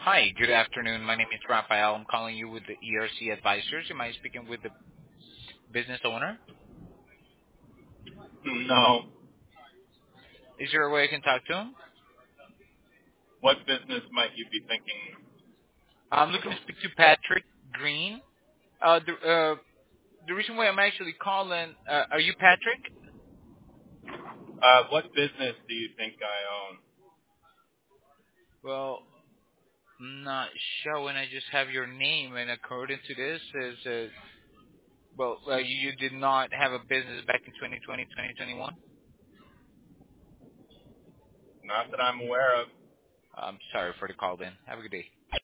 Hi, good afternoon. My name is Rafael. I'm calling you with the ERC Advisors. Am I speaking with the business owner? No. Is there a way I can talk to him? What business might you be thinking? I'm looking to speak to Patrick Green. The reason why I'm actually calling, are you Patrick? What business do you think I own? Well, I'm not showing. I just have your name, and according to this, you did not have a business back in 2020, 2021. Not that I'm aware of. I'm sorry for the call then. Have a good day.